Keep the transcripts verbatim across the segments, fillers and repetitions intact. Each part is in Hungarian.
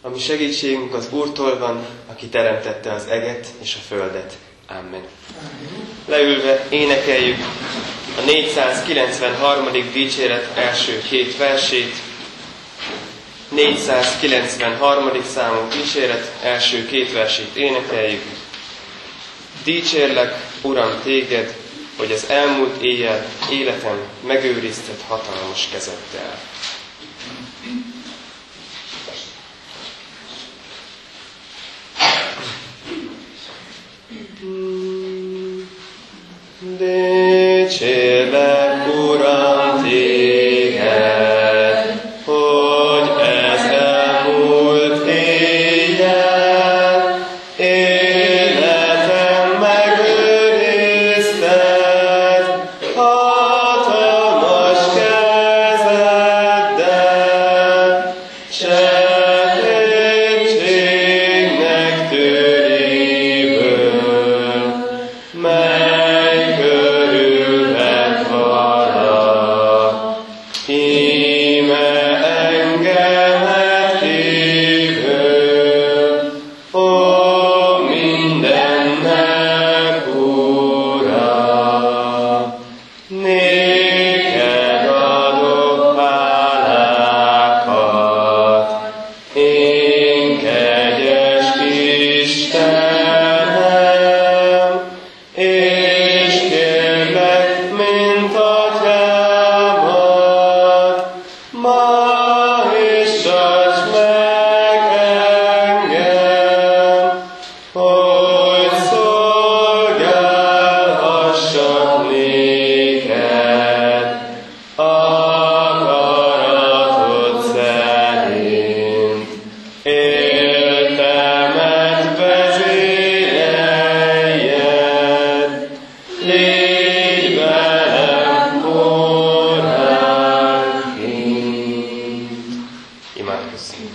A mi segítségünk az Úrtól van, aki teremtette az eget és a földet. Amen. Leülve énekeljük a négyszázkilencvenharmadik dicséret első két versét. négyszázkilencvenharmadik számú dicséret első két versét énekeljük. Dicsérlek, Uram, téged, hogy az elmúlt éjjel életem megőrizted hatalmas kezeddel. Dicsérlek, Uram, téged, hogy ez elmúlt éjjel életem megőrizted hatalmas kezeddel, segítségnek tőléből, mely körülvett vala, íme engemet hívő, ó mindennek Ura, néked adok hálákat, én kegyes Istenem, és kérlek, mint atyámat, ma is tarts meg engem, hogy szolgálhassak néked akaratod szerint. Éltemet vezéreljed, légy velem óránként. Imádkozzunk.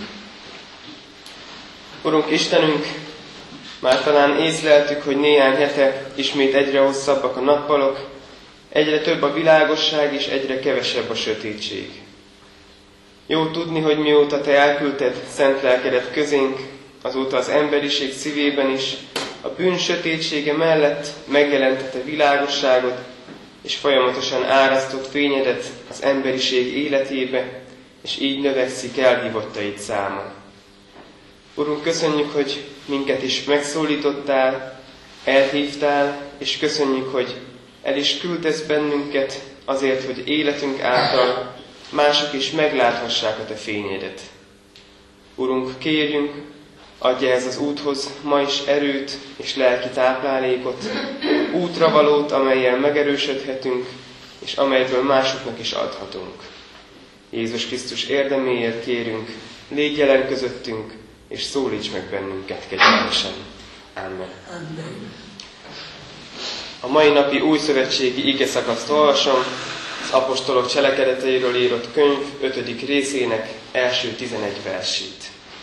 Urunk Istenünk, már talán észleltük, hogy néhány hete ismét egyre hosszabbak a nappalok, egyre több a világosság és egyre kevesebb a sötétség. Jó tudni, hogy mióta Te elküldted szent lelkedet közénk, azóta az emberiség szívében is a bűn sötétsége mellett megjelentette világosságot, és folyamatosan árasztott fényedet az emberiség életébe, és így növekszik elhívottaid száma. Urunk, köszönjük, hogy minket is megszólítottál, elhívtál, és köszönjük, hogy el is küldesz bennünket azért, hogy életünk által mások is megláthassák a Te fényedet. Urunk, kérjünk, adj ez az úthoz ma is erőt és lelki táplálékot, útravalót, amellyel megerősödhetünk, és amelyből másoknak is adhatunk. Jézus Krisztus érdeméért kérünk, légy jelen közöttünk, és szólíts meg bennünket kegyelmesen. Amen. Amen. A mai napi újszövetségi igeszakaszt olvasom, az apostolok cselekedeteiről írott könyv ötödik részének első tizenegy versét.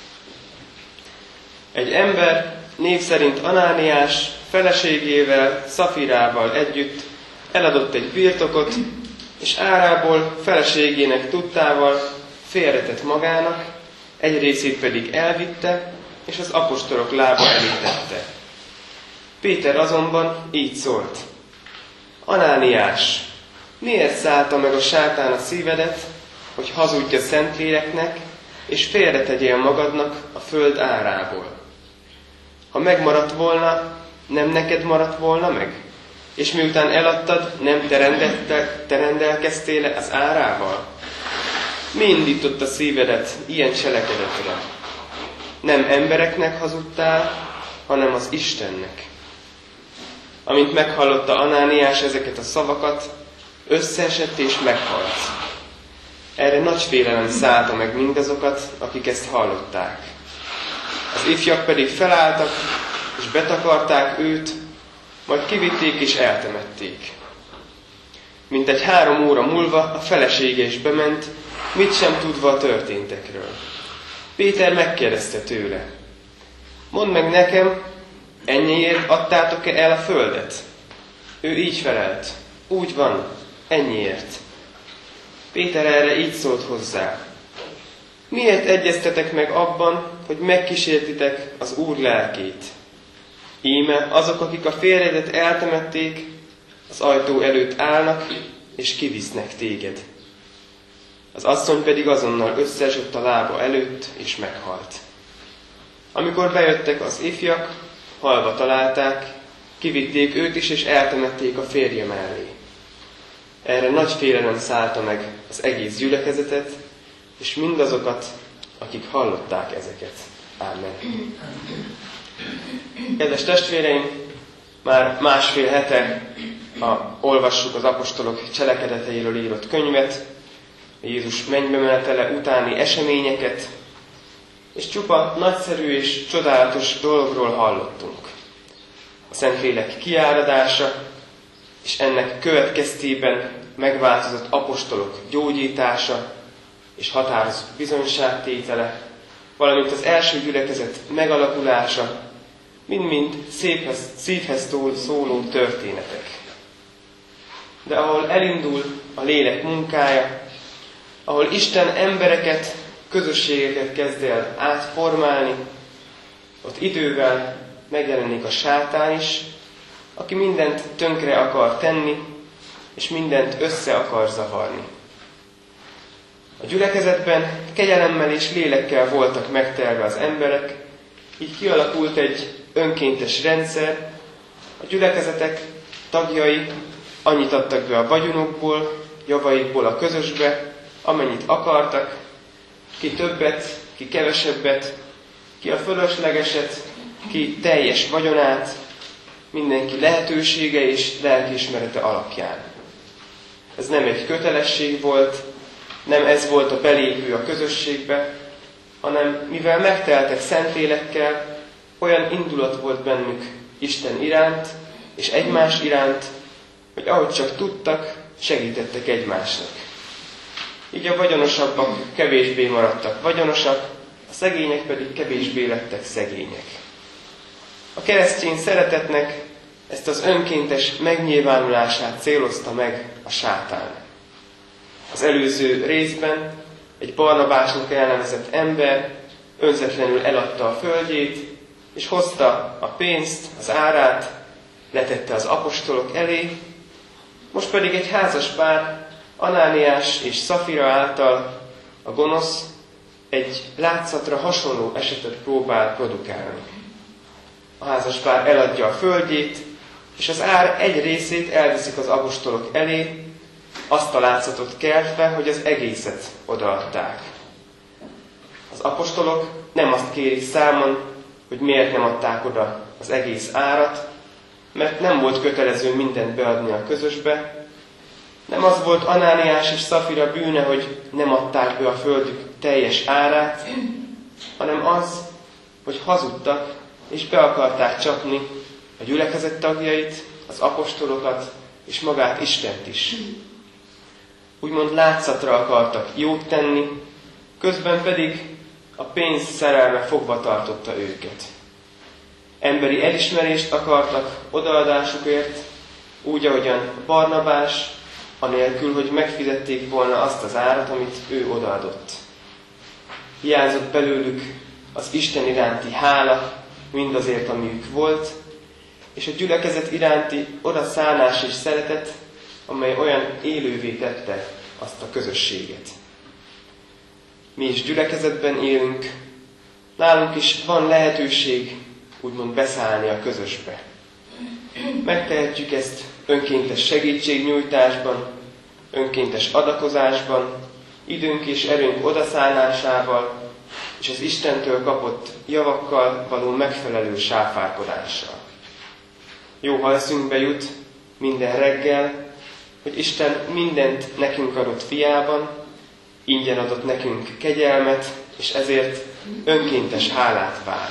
Egy ember név szerint Anániás feleségével, Szafirával együtt eladott egy birtokot, és árából feleségének tudtával félretett magának, egy részét pedig elvitte, és az apostolok lába elé tette. Péter azonban így szólt: Anániás, miért szállta meg a sátán a szívedet, hogy hazudj a Szentléleknek, és félretegyél magadnak a föld árából? Ha megmaradt volna, nem neked maradt volna meg? És miután eladtad, nem te, te rendelkeztél az árával? Mi indított a szívedet ilyen cselekedetre? Nem embereknek hazudtál, hanem az Istennek. Amint meghallotta Anániás ezeket a szavakat, összeesett és meghalt. Erre nagy félelem szállta meg mindazokat, akik ezt hallották. Az ifjak pedig felálltak, és betakarták őt, majd kivitték és eltemették. Mintegy három óra múlva a felesége is bement, mit sem tudva a történtekről. Péter megkérdezte tőle: mondd meg nekem, ennyiért adtátok-e el a földet? Ő így felelt: úgy van, ennyiért. Péter erre így szólt hozzá: Miért egyeztetek meg abban, hogy megkísértitek az Úr lelkét? Íme azok, akik a férjedet eltemették, az ajtó előtt állnak, és kivisznek téged. Az asszony pedig azonnal összeesett a lába előtt, és meghalt. Amikor bejöttek az ifjak, halva találták, kivitték őt is, és eltemették a férje mellé. Erre nagy félelem szállta meg az egész gyülekezetet, és mindazokat, akik hallották ezeket. Ámen. Kedves testvéreim, már másfél hete a, olvassuk az apostolok cselekedeteiről írott könyvet, Jézus mennybe menetele utáni eseményeket, és csupa nagyszerű és csodálatos dologról hallottunk. A Szentlélek kiáradása, és ennek következtében megváltozott apostolok gyógyítása és határozott bizonyságtétele, valamint az első gyülekezet megalakulása, mind-mind széphez, szívhez szóló történetek. De ahol elindul a lélek munkája, ahol Isten embereket, közösségeket kezd el átformálni, ott idővel megjelenik a sátán is, aki mindent tönkre akar tenni, és mindent össze akar zavarni. A gyülekezetben kegyelemmel és lélekkel voltak megtelve az emberek, így kialakult egy önkéntes rendszer, a gyülekezetek tagjai annyit adtak be a vagyonokból, javaikból a közösbe, amennyit akartak, ki többet, ki kevesebbet, ki a fölöslegeset, ki teljes vagyonát, mindenki lehetősége és lelkiismerete alapján. Ez nem egy kötelesség volt, nem ez volt a belépő a közösségbe, hanem mivel megteltek Szentlélekkel, olyan indulat volt bennük Isten iránt és egymás iránt, hogy ahogy csak tudtak, segítettek egymásnak. Így a vagyonosabbak kevésbé maradtak vagyonosak, a szegények pedig kevésbé lettek szegények. A keresztény szeretetnek ezt az önkéntes megnyilvánulását célozta meg a sátán. Az előző részben egy Barnabásnak elnevezett ember önzetlenül eladta a földjét, és hozta a pénzt, az árát, letette az apostolok elé, most pedig egy házas pár, Anániás és Szafira által a gonosz egy látszatra hasonló esetet próbál produkálni. A házaspár eladja a földjét, és az ár egy részét elviszik az apostolok elé, azt a látszatot keltve, hogy az egészet odaadták. Az apostolok nem azt kérik számon, hogy miért nem adták oda az egész árat, mert nem volt kötelező mindent beadni a közösbe. Nem az volt Anániás és Szafira bűne, hogy nem adták be a földük teljes árát, hanem az, hogy hazudtak és be akarták csapni a gyülekezet tagjait, az apostolokat és magát Istent is. Úgymond látszatra akartak jót tenni, közben pedig a pénz szerelme fogva tartotta őket. Emberi elismerést akartak odaadásukért, úgy, ahogyan Barnabás, anélkül, hogy megfizették volna azt az árat, amit ő odaadott. Hiányzott belőlük az Isten iránti hála, mindazért, amiük volt, és a gyülekezet iránti odaszánás és szeretet, amely olyan élővé tette azt a közösséget. Mi is gyülekezetben élünk, nálunk is van lehetőség úgymond beszállni a közösbe. Megtehetjük ezt önkéntes segítségnyújtásban, önkéntes adakozásban, időnk és erőnk odaszánásával, és az Istentől kapott javakkal való megfelelő sáfárkodással. Jó, ha eszünkbe jut minden reggel, hogy Isten mindent nekünk adott fiában, ingyen adott nekünk kegyelmet, és ezért önkéntes hálát vár.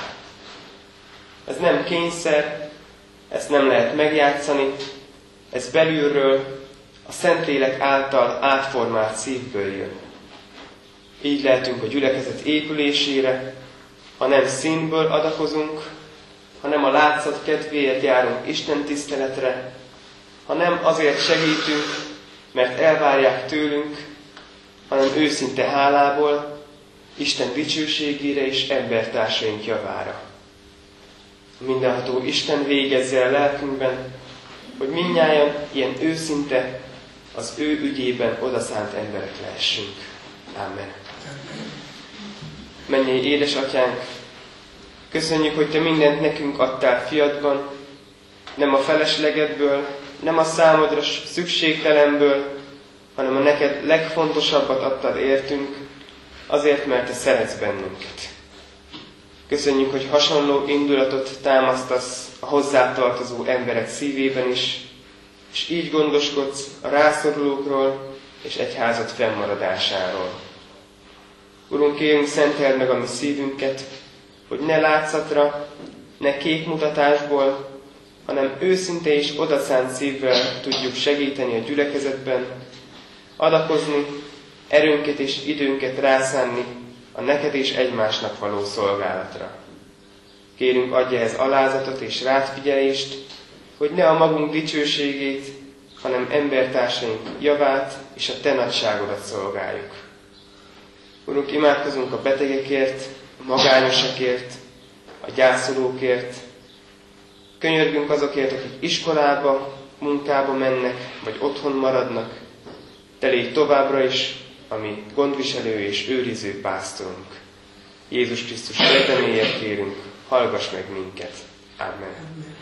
Ez nem kényszer, ezt nem lehet megjátszani, ez belülről, a Szentlélek által átformált szívből jön. Így lehetünk a gyülekezet épülésére, ha nem színből adakozunk, ha nem a látszat kedvéért járunk Isten tiszteletre, ha nem azért segítünk, mert elvárják tőlünk, hanem őszinte hálából, Isten dicsőségére és embertársaink javára. Mindenható Isten végezze el lelkünkben, hogy mindnyájan ilyen őszinte, az ő ügyében odaszánt emberek lehessünk. Amen. Mennyei édesatyánk, köszönjük, hogy te mindent nekünk adtál fiadban, nem a feleslegedből, nem a számodra szükségtelenből, hanem a neked legfontosabbat adtad értünk, azért, mert te szeretsz bennünket. Köszönjük, hogy hasonló indulatot támasztasz a hozzátartozó emberek szívében is, és így gondoskodsz a rászorulókról és egyházad fennmaradásáról. Urunk, kérünk, szenteld meg a mi szívünket, hogy ne látszatra, ne képmutatásból, hanem őszinte és odaszánt szívvel tudjuk segíteni a gyülekezetben, adakozni, erőnket és időnket rászánni a neked és egymásnak való szolgálatra. Kérünk, adj ehhez alázatot és rádfigyelést, hogy ne a magunk dicsőségét, hanem embertársaink javát és a te nagyságodat szolgáljuk. Urunk, imádkozunk a betegekért, a magányosakért, a gyászolókért. Könyörgünk azokért, akik iskolába, munkába mennek, vagy otthon maradnak. Te légy továbbra is a mi gondviselő és őriző pásztorunk. Jézus Krisztus érdeméért kérünk, hallgass meg minket. Amen.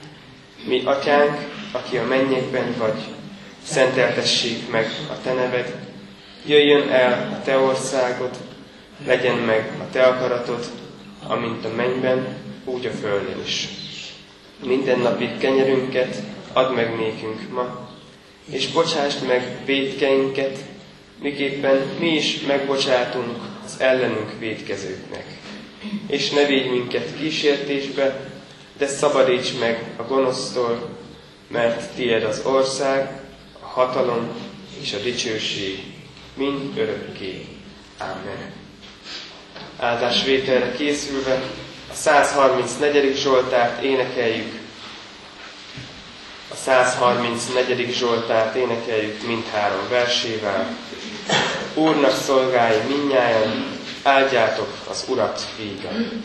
Mi atyánk, aki a mennyekben vagy, szenteltessék meg a te neved, jöjjön el a te országod, legyen meg a te akaratod, amint a mennyben, úgy a földön is. Mindennapi kenyerünket add meg nékünk ma, és bocsásd meg vétkeinket, miképpen mi is megbocsátunk az ellenünk vétkezőknek. És ne védj minket kísértésbe, de szabadíts meg a gonosztól, mert tied az ország, a hatalom és a dicsőség mind örökké. Amen. Áldásvételre készülve a százharmincnegyedik Zsoltárt énekeljük. A százharmincnegyedik Zsoltárt énekeljük mindhárom versével. Úrnak szolgálj mindnyájan, áldjátok az Urat vígan.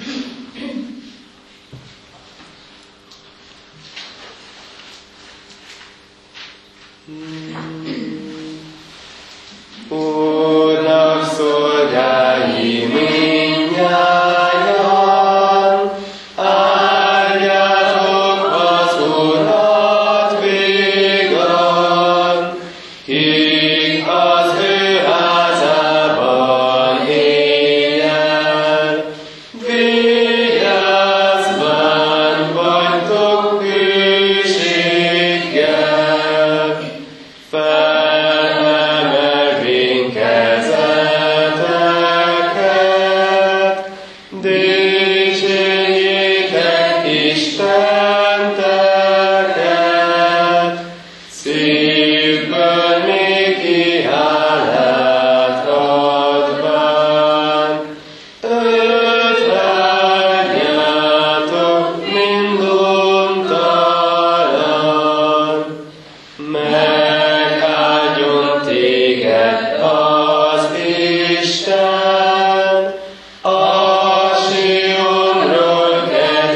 Úrnak szolgálj mindnyájan, áldjátok az Urat vígan, kik az ő házában éljen, vigyázban vagytok hűséggel, felemelvén kezeteket, dicsérjétek Istenteket, szívből néki hálát adván, őt vágyjátok minduntalan, megáldjon téged az Isten, a Sionról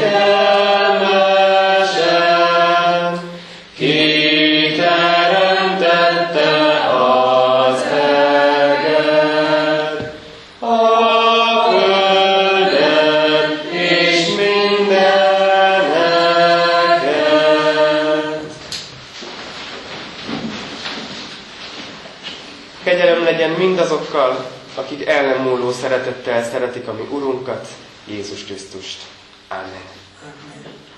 kegyelmesen, ki teremtette az eget, a földet és mindeneket. Kegyelem legyen mindazokkal, akik ellenmúló szeretettel szeretik a mi Urunkat, Jézus Krisztust. Amen. Amen.